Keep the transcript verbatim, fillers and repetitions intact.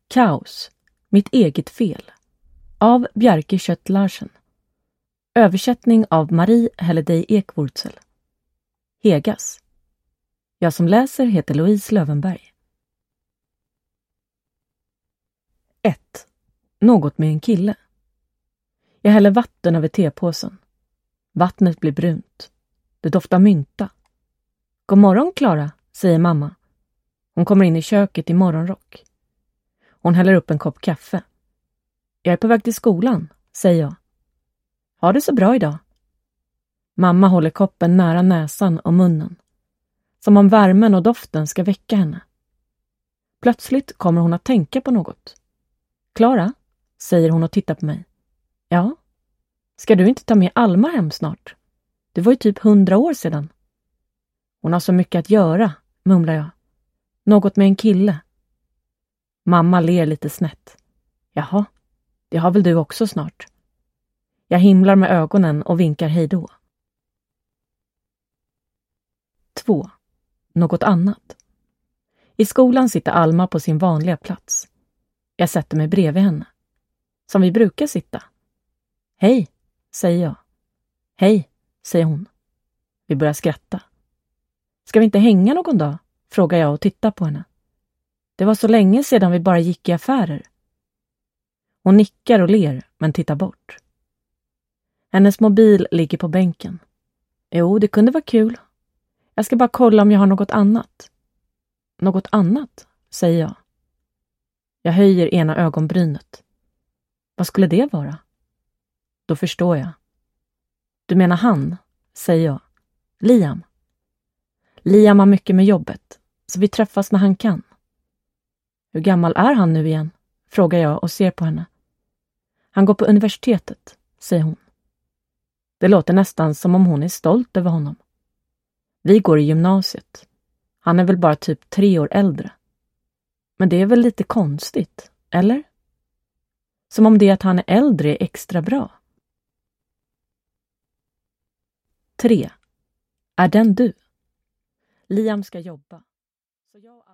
Kaos, mitt eget fel. Av Bjarke Kjøtt Larsen. Översättning av Marie Helledej Ekvurzel. Hegas. Jag som läser heter Louise Lövenberg. ett. Något med en kille. Jag häller vatten över tepåsen. Vattnet blir brunt. Det doftar mynta. God morgon, Klara, säger mamma. Hon kommer in i köket i morgonrock. Hon häller upp en kopp kaffe. Jag är på väg till skolan, säger jag. Ha det så bra idag. Mamma håller koppen nära näsan och munnen. Som om värmen och doften ska väcka henne. Plötsligt kommer hon att tänka på något. Klara, säger hon och tittar på mig. Ja, ska du inte ta med Alma hem snart? Det var ju typ hundra år sedan. Hon har så mycket att göra, mumlar jag. Något med en kille. Mamma ler lite snett. Jaha, det har väl du också snart. Jag himlar med ögonen och vinkar hejdå. två. Något annat. I skolan sitter Alma på sin vanliga plats. Jag sätter mig bredvid henne. Som vi brukar sitta. Hej, säger jag. Hej, säger hon. Vi börjar skratta. Ska vi inte hänga någon dag? Frågar jag och tittar på henne. Det var så länge sedan vi bara gick i affärer. Hon nickar och ler, men tittar bort. Hennes mobil ligger på bänken. Jo, det kunde vara kul. Jag ska bara kolla om jag har något annat. Något annat, säger jag. Jag höjer ena ögonbrynet. Vad skulle det vara? Då förstår jag. Du menar han, säger jag. Liam. Liam har mycket med jobbet, så vi träffas när han kan. Hur gammal är han nu igen? Frågar jag och ser på henne. Han går på universitetet, säger hon. Det låter nästan som om hon är stolt över honom. Vi går i gymnasiet. Han är väl bara typ tre år äldre. Men det är väl lite konstigt, eller? Som om det att han är äldre är extra bra. tre. Är den du? Liam ska jobba. Så jag